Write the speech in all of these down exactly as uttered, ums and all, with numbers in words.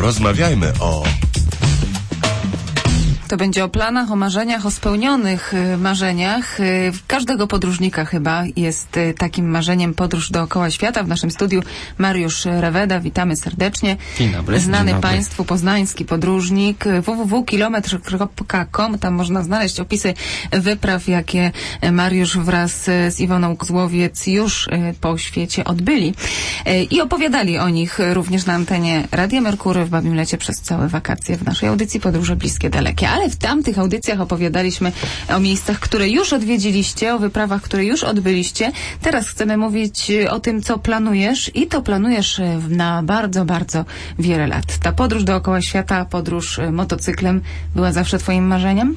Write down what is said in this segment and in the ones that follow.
Porozmawiajmy o... To będzie o planach, o marzeniach, o spełnionych y, marzeniach. Y, każdego podróżnika chyba jest y, takim marzeniem podróż dookoła świata. W naszym studiu Mariusz Reweda. Witamy serdecznie. Dzień dobry. Znany Dzień dobry. Państwu poznański podróżnik. w w w kropka kilometr kropka com. Tam można znaleźć opisy wypraw, jakie Mariusz wraz z Iwoną Kozłowiec już y, po świecie odbyli. Y, I opowiadali o nich również na antenie Radia Merkury w Babim Lecie przez całe wakacje w naszej audycji Podróże Bliskie Dalekie. Ale w tamtych audycjach opowiadaliśmy o miejscach, które już odwiedziliście, o wyprawach, które już odbyliście. Teraz chcemy mówić o tym, co planujesz i to planujesz na bardzo, bardzo wiele lat. Ta podróż dookoła świata, podróż motocyklem była zawsze twoim marzeniem?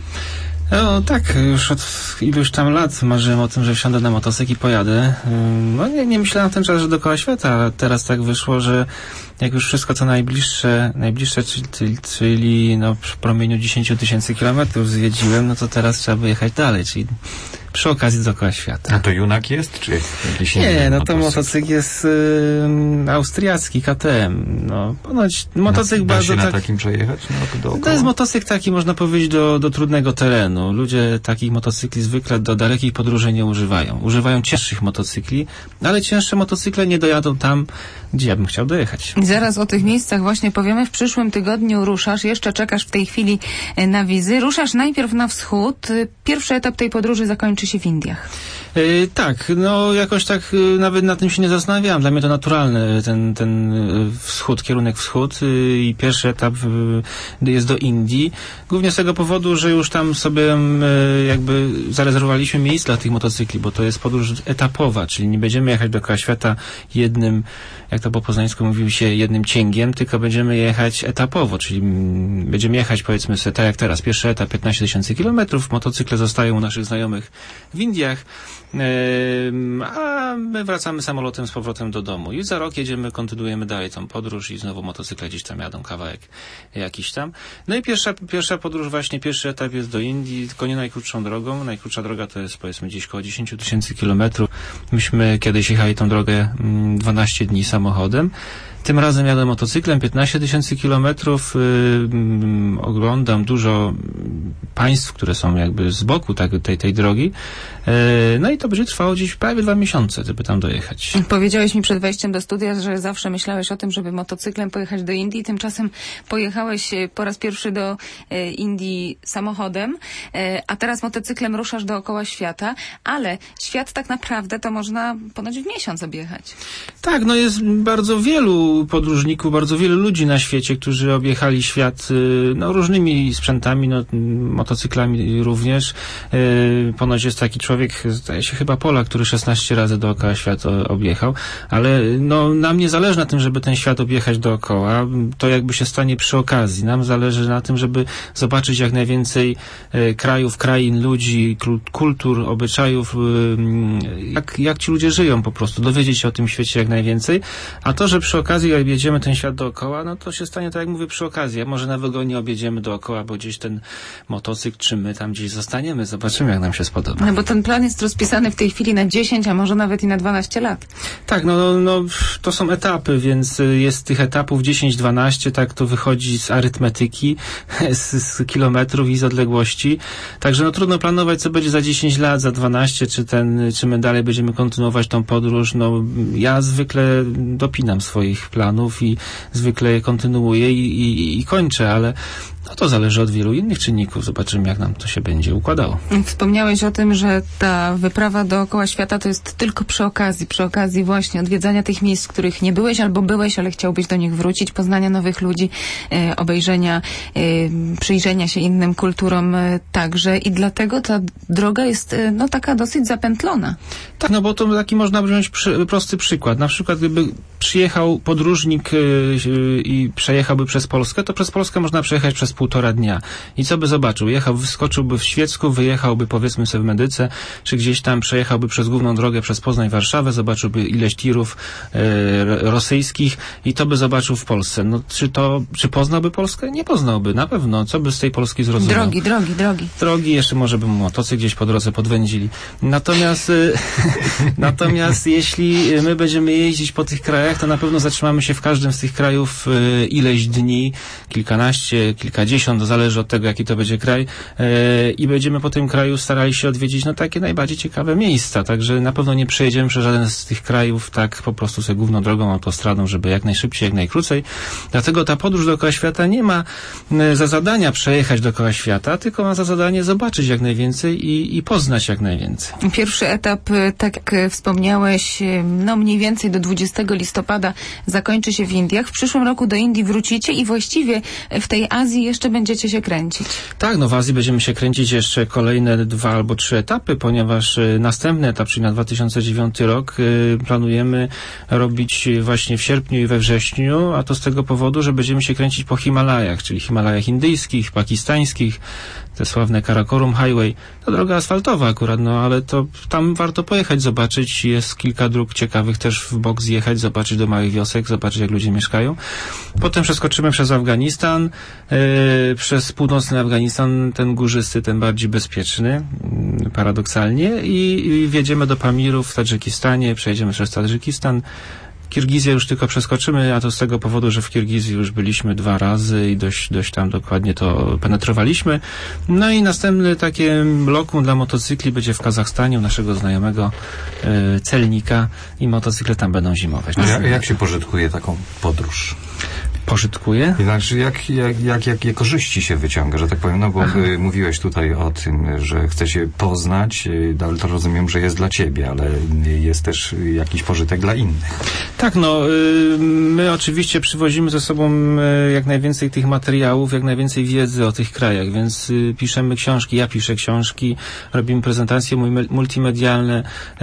No tak, już od iluś tam lat marzyłem o tym, że wsiądę na motocykl i pojadę. No nie, nie myślałem ten czas, że dookoła świata, ale teraz tak wyszło, że jak już wszystko co najbliższe, najbliższe, czyli, czyli no w promieniu dziesięć tysięcy kilometrów zwiedziłem, no to teraz trzeba by jechać dalej, czyli przy okazji dookoła świata. A to Junak jest, czy jakiś inny Nie, no to motocykl? motocykl jest y, austriacki, K T M. No, ponoć motocykl da bardzo się na tak... takim przejechać? No, dookoła? To jest motocykl taki, można powiedzieć, do, do trudnego terenu. Ludzie takich motocykli zwykle do dalekich podróży nie używają. Używają cięższych motocykli, ale cięższe motocykle nie dojadą tam, gdzie ja bym chciał dojechać. Zaraz o tych miejscach właśnie powiemy. W przyszłym tygodniu ruszasz, jeszcze czekasz w tej chwili na wizy. Ruszasz najpierw na wschód. Pierwszy etap tej podróży zakończy się w Indiach. Yy, tak, no jakoś tak yy, nawet na tym się nie zastanawiałem. Dla mnie to naturalny ten, ten yy, wschód, kierunek wschód yy, i pierwszy etap yy, jest do Indii. Głównie z tego powodu, że już tam sobie yy, jakby zarezerwowaliśmy miejsce dla tych motocykli, bo to jest podróż etapowa, czyli nie będziemy jechać dookoła świata jednym, jak to po poznańsku mówił się, jednym cięgiem, tylko będziemy jechać etapowo, czyli mm, będziemy jechać powiedzmy sobie tak jak teraz. Pierwszy etap piętnaście tysięcy kilometrów, motocykle zostają u naszych znajomych w Indiach, yy, a my wracamy samolotem z powrotem do domu i za rok jedziemy, kontynuujemy dalej tą podróż i znowu motocykle gdzieś tam jadą kawałek jakiś tam. No i pierwsza, pierwsza podróż właśnie, pierwszy etap jest do Indii, tylko nie najkrótszą drogą. Najkrótsza droga to jest powiedzmy gdzieś koło dziesięć tysięcy kilometrów. Myśmy kiedyś jechali tą drogę mm, dwanaście dni samochodem. Tym razem jadę motocyklem, piętnaście tysięcy kilometrów, yy, oglądam dużo państw, które są jakby z boku tak, tej, tej drogi. Yy, no i to będzie trwało gdzieś prawie dwa miesiące, żeby tam dojechać. Powiedziałeś mi przed wejściem do studia, że zawsze myślałeś o tym, żeby motocyklem pojechać do Indii. Tymczasem pojechałeś po raz pierwszy do e, Indii samochodem, e, a teraz motocyklem ruszasz dookoła świata, ale świat tak naprawdę to można ponoć w miesiąc objechać. Tak, no jest bardzo wielu podróżników, bardzo wielu ludzi na świecie, którzy objechali świat no, różnymi sprzętami, no, motocyklami również. Yy, ponoć jest taki człowiek, zdaje się chyba Polak, który szesnaście razy dookoła świata objechał, ale no, nam nie zależy na tym, żeby ten świat objechać dookoła. To jakby się stanie przy okazji. Nam zależy na tym, żeby zobaczyć jak najwięcej yy, krajów, krain, ludzi, kultur, obyczajów, yy, jak, jak ci ludzie żyją po prostu, dowiedzieć się o tym świecie jak najwięcej, a to, że przy okazji jak jedziemy ten świat dookoła, no to się stanie tak jak mówię przy okazji. Może na wygonie objedziemy dookoła, bo gdzieś ten motocykl, czy my tam gdzieś zostaniemy. Zobaczymy, jak nam się spodoba. No bo ten plan jest rozpisany w tej chwili na dziesięć, a może nawet i na dwanaście lat. Tak, no, no to są etapy, więc jest tych etapów dziesięć dwanaście, tak to wychodzi z arytmetyki, z, z kilometrów i z odległości. Także no trudno planować, co będzie za dziesięć lat, za dwanaście, czy ten, czy my dalej będziemy kontynuować tą podróż. No ja zwykle dopinam swoich planów i zwykle je kontynuuję i, i, i kończę, ale no to zależy od wielu innych czynników. Zobaczymy, jak nam to się będzie układało. Wspomniałeś o tym, że ta wyprawa dookoła świata to jest tylko przy okazji, przy okazji właśnie odwiedzania tych miejsc, w których nie byłeś albo byłeś, ale chciałbyś do nich wrócić, poznania nowych ludzi, e, obejrzenia, e, przyjrzenia się innym kulturom e, także i dlatego ta droga jest e, no taka dosyć zapętlona. Tak, no bo to taki można wziąć przy, prosty przykład. Na przykład gdyby przyjechał podróżnik e, e, i przejechałby przez Polskę, to przez Polskę można przejechać przez półtora dnia. I co by zobaczył? Jechał, wyskoczyłby w Świecku, wyjechałby powiedzmy sobie w Medyce, czy gdzieś tam przejechałby przez główną drogę przez Poznań, Warszawę, zobaczyłby ileś tirów e, rosyjskich i to by zobaczył w Polsce. No, czy to, czy poznałby Polskę? Nie poznałby, na pewno. Co by z tej Polski zrozumiał? Drogi, drogi, drogi. Drogi, jeszcze może by mu motocykl gdzieś po drodze podwędzili. Natomiast, natomiast jeśli my będziemy jeździć po tych krajach, to na pewno zatrzymamy się w każdym z tych krajów e, ileś dni, kilkanaście, kilkadziesiąt, zależy od tego, jaki to będzie kraj e, i będziemy po tym kraju starali się odwiedzić no takie najbardziej ciekawe miejsca. Także na pewno nie przejedziemy przez żaden z tych krajów tak po prostu sobie główną drogą, autostradą, żeby jak najszybciej, jak najkrócej. Dlatego ta podróż dookoła świata nie ma e, za zadania przejechać dookoła świata, tylko ma za zadanie zobaczyć jak najwięcej i, i poznać jak najwięcej. Pierwszy etap, tak jak wspomniałeś, no mniej więcej do dwudziestego listopada zakończy się w Indiach. W przyszłym roku do Indii wrócicie i właściwie w tej Azji jeszcze będziecie się kręcić. Tak, no w Azji będziemy się kręcić jeszcze kolejne dwa albo trzy etapy, ponieważ y, następny etap, czyli na dwa tysiące dziewiąty rok, y, planujemy robić właśnie w sierpniu i we wrześniu, a to z tego powodu, że będziemy się kręcić po Himalajach, czyli Himalajach indyjskich, pakistańskich, te sławne Karakorum Highway. To droga asfaltowa akurat, no ale to tam warto pojechać, zobaczyć. Jest kilka dróg ciekawych też w bok zjechać, zobaczyć do małych wiosek, zobaczyć jak ludzie mieszkają. Potem przeskoczymy przez Afganistan, yy, przez północny Afganistan, ten górzysty, ten bardziej bezpieczny, yy, paradoksalnie i, i wjedziemy do Pamirów w Tadżykistanie, przejdziemy przez Tadżykistan. Kirgizję już tylko przeskoczymy, a to z tego powodu, że w Kirgizji już byliśmy dwa razy i dość, dość tam dokładnie to penetrowaliśmy. No i następne takie lokum dla motocykli będzie w Kazachstanie u naszego znajomego e, celnika i motocykle tam będą zimować. Jak, jak się pożytkuje taką podróż? Pożytkuje? Znaczy, jak, jak, jak, jakie korzyści się wyciąga, że tak powiem, no bo y, mówiłeś tutaj o tym, że chcecie poznać, y, ale to rozumiem, że jest dla ciebie, ale jest też jakiś pożytek dla innych. Tak, no, y, my oczywiście przywozimy ze sobą y, jak najwięcej tych materiałów, jak najwięcej wiedzy o tych krajach, więc y, piszemy książki, ja piszę książki, robimy prezentacje multimedialne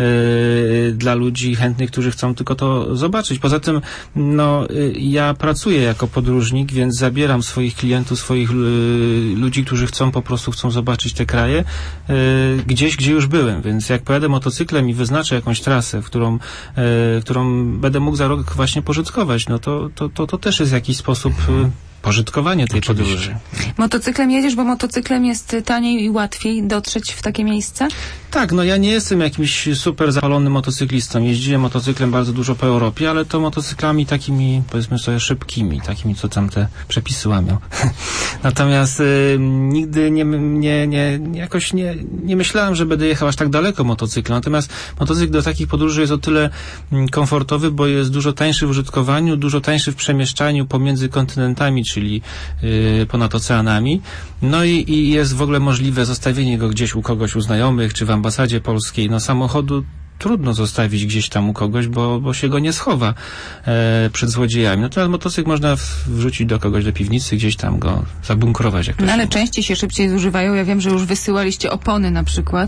y, dla ludzi chętnych, którzy chcą tylko to zobaczyć. Poza tym, no, y, ja pracuję jako podróżnik, więc zabieram swoich klientów, swoich y, ludzi, którzy chcą po prostu chcą zobaczyć te kraje y, gdzieś, gdzie już byłem. Więc jak pojadę motocyklem i wyznaczę jakąś trasę, w którą, y, którą będę mógł za rok właśnie pożytkować, no to, to, to, to też jest w jakiś sposób y, pożytkowanie tej Oczywiście. podróży. Motocyklem jedziesz, bo motocyklem jest taniej i łatwiej dotrzeć w takie miejsce? Tak, no ja nie jestem jakimś super zapalonym motocyklistą. Jeździłem motocyklem bardzo dużo po Europie, ale to motocyklami takimi, powiedzmy sobie, szybkimi, takimi, co tam te przepisy łamią. Natomiast y, nigdy nie, nie, nie, jakoś nie, nie myślałem, że będę jechał aż tak daleko motocyklem. Natomiast motocykl do takich podróży jest o tyle mm, komfortowy, bo jest dużo tańszy w użytkowaniu, dużo tańszy w przemieszczaniu pomiędzy kontynentami, czyli y, ponad oceanami. No i, i jest w ogóle możliwe zostawienie go gdzieś u kogoś, u znajomych, czy w ambasadzie polskiej. No samochodu trudno zostawić gdzieś tam u kogoś, bo, bo się go nie schowa e, przed złodziejami. Natomiast motocykl można wrzucić do kogoś do piwnicy, gdzieś tam go zabunkrować. Jak to no się ale mówi. częściej się szybciej zużywają. Ja wiem, że już wysyłaliście opony na przykład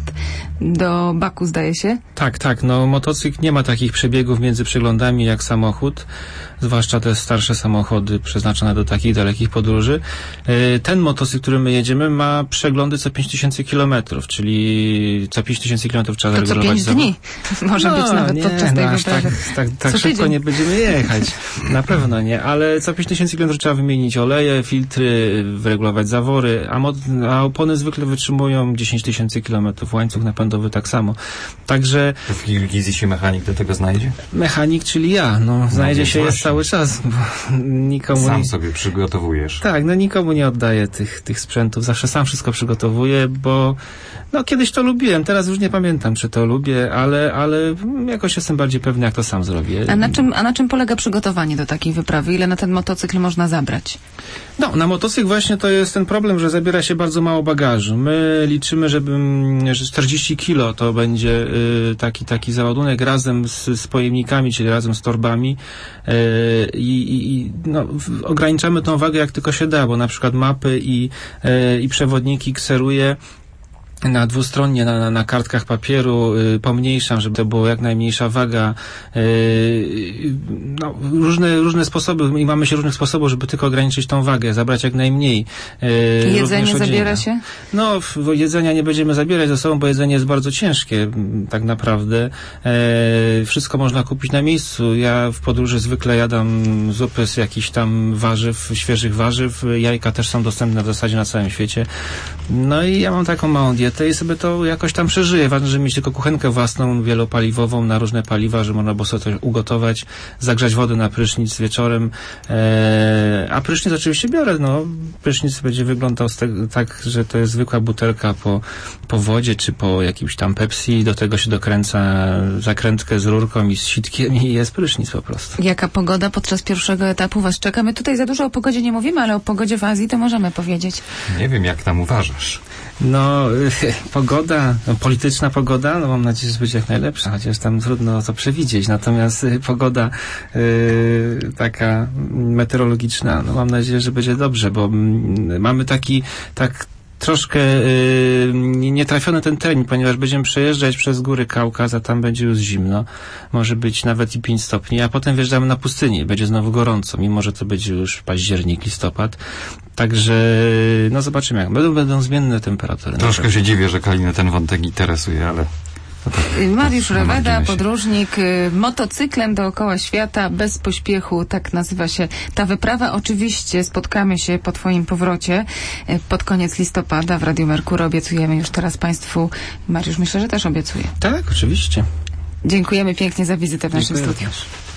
do Baku, zdaje się. Tak, tak. No motocykl nie ma takich przebiegów między przeglądami jak samochód, zwłaszcza te starsze samochody przeznaczone do takich dalekich podróży. E, ten motocykl, którym my jedziemy, ma przeglądy co pięć tysięcy kilometrów, czyli co pięć tysięcy kilometrów trzeba To co pięć dni może no, być nawet nie, podczas tej no, aż wyprawy. tak, tak, tak Co szybko tydzień. nie będziemy jechać. Na pewno nie, ale co pięć tysięcy kilometrów trzeba wymienić oleje, filtry, wyregulować zawory, a, mod, a opony zwykle wytrzymują dziesięć tysięcy kilometrów, łańcuch napędowy tak samo. Także To w Kirgizji się mechanik do tego znajdzie? mechanik, czyli ja, no, znajdzie więc się jest właśnie. cały czas, bo nikomu Sam nie... sobie przygotowujesz. Tak, no nikomu nie oddaję tych, tych sprzętów. Zawsze sam wszystko przygotowuję, bo no kiedyś to lubiłem, teraz już nie pamiętam, czy to lubię, ale, ale jakoś jestem bardziej pewny, jak to sam zrobię. A na czym, a na czym polega przygotowanie do takiej wyprawy? Ile na ten motocykl można zabrać? No, na motocykl właśnie to jest ten problem, że zabiera się bardzo mało bagażu. My liczymy, żeby, że czterdzieści kilo to będzie y, taki, taki załadunek razem z, z pojemnikami, czyli razem z torbami y, i, i no, w, ograniczamy tą wagę jak tylko się da, bo na przykład mapy i, y, i przewodniki kseruję na dwustronnie, na, na kartkach papieru, y, pomniejszam, żeby to było jak najmniejsza waga. Y, no, różne, różne sposoby, i mamy się różnych sposobów, żeby tylko ograniczyć tą wagę, zabrać jak najmniej. Y, jedzenie zabiera się? No, w, jedzenia nie będziemy zabierać ze sobą, bo jedzenie jest bardzo ciężkie, tak naprawdę. Y, wszystko można kupić na miejscu. Ja w podróży zwykle jadam zupy z jakichś tam warzyw, świeżych warzyw. Jajka też są dostępne w zasadzie na całym świecie. No i ja mam taką małą dietę i sobie to jakoś tam przeżyję. Ważne, żeby mieć tylko kuchenkę własną, wielopaliwową, na różne paliwa, że można było sobie to ugotować, zagrzać wodę na prysznic wieczorem. Eee, a prysznic oczywiście biorę, no. Prysznic będzie wyglądał z te, tak, że to jest zwykła butelka po, po wodzie, czy po jakimś tam Pepsi. Do tego się dokręca zakrętkę z rurką i z sitkiem i jest prysznic po prostu. Jaka pogoda podczas pierwszego etapu was czeka? My tutaj za dużo o pogodzie nie mówimy, ale o pogodzie w Azji to możemy powiedzieć. Nie wiem, jak tam uważasz. No, pogoda, no, polityczna pogoda, no mam nadzieję, że będzie jak najlepsza, chociaż tam trudno to przewidzieć. Natomiast y, pogoda y, taka meteorologiczna, no mam nadzieję, że będzie dobrze, bo y, mamy taki, tak troszkę y, nietrafiony ten termin, ponieważ będziemy przejeżdżać przez góry Kaukaz, a tam będzie już zimno. Może być nawet i pięć stopni, a potem wjeżdżamy na pustynię. Będzie znowu gorąco, mimo że to będzie już październik, listopad. Także, no zobaczymy jak. Będą, będą zmienne temperatury. Troszkę się dziwię, że Kalinę ten wątek interesuje, ale... Mariusz Reweda, podróżnik y, motocyklem dookoła świata, bez pośpiechu, tak nazywa się ta wyprawa. Oczywiście spotkamy się po twoim powrocie y, pod koniec listopada w Radiu Merkur. Obiecujemy już teraz państwu. Mariusz, myślę, że też obiecuje. Tak, oczywiście. Dziękujemy pięknie za wizytę w naszym Dziękuję studiu. też.